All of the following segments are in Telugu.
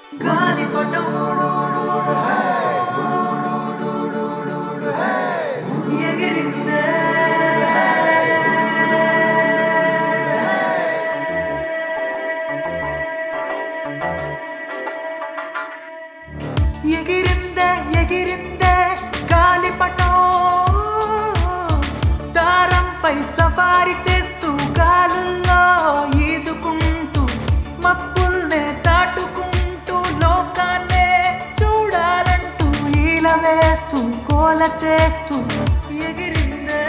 గాలిపటం ఎగిరిందే ఎగిరిందే ఎగిరిందే గాలిపటం దారంపై సవారి చేస్తూ గాలుల్లో ఈదుకుంటూ మబ్బుల్నే దాటుకుంటూ లోకాన్నే చూడాలంటూ ఈల వేస్తూ కోల చేస్తూ ఎగిరిందే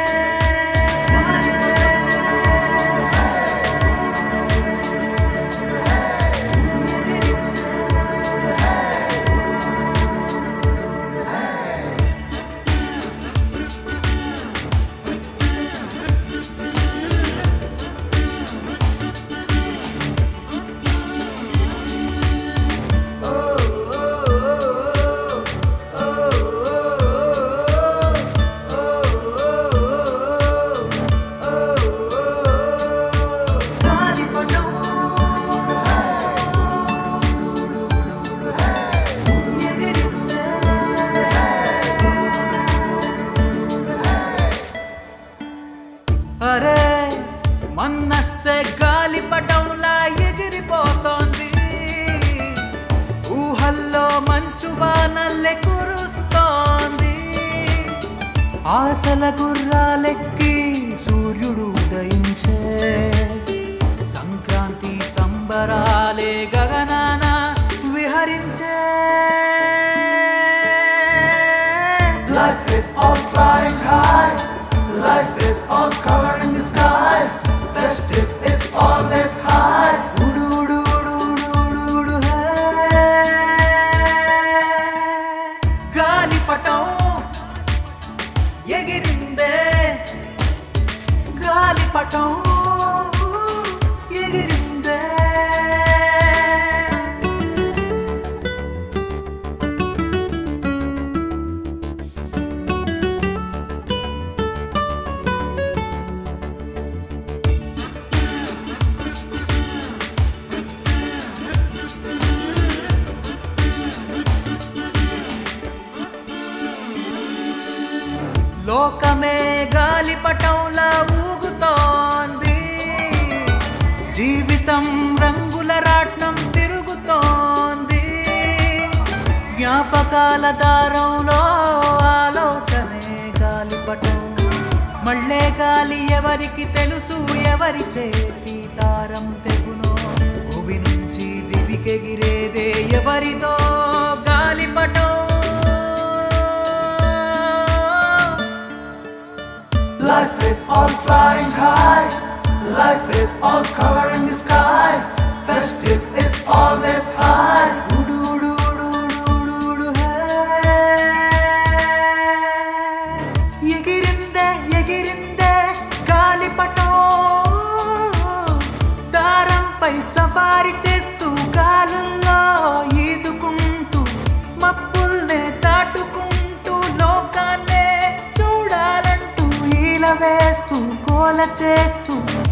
అరే మనస్సే గాలిపటంలా ఎగిరిపోతోంది ఊహల్లో మంచు వానల్లే కురుస్తోంది ఆశల గుర్రాలెక్కి సూర్యుడు ఉదయించే Sankranti సంబరాలే గగనాన విహరించే Life is all flying high Life is all covering the sky. Festive is always high. Udu udu udu udu udu hey. Galipatam egirinde. Galipatam egirinde. లోకమే గాలిపటంలా ఊగుతోంది జీవితం రంగుల రాట్నం తిరుగుతోంది జ్ఞాపకాల దారంలో ఆలోచనే గాలిపటం మళ్ళే గాలి ఎవరికి తెలుసు ఎవరి చేతి దారం తెగునో భూమి నుంచి దివికెగిరేదే ఎవరిదో గాలిపటం Life is all flying high. Life is all covering the sky. Festive is always high. Udu udu udu udu udu hey. Egirinde egirinde gaalipatam darampai savari chestu gaalullo ఈదుకుంటూ మబ్బుల్నే దాటుకుంటూ లోకాన్నే చూడాలంటూ ఈల వేస్తూ కోల చేస్తూ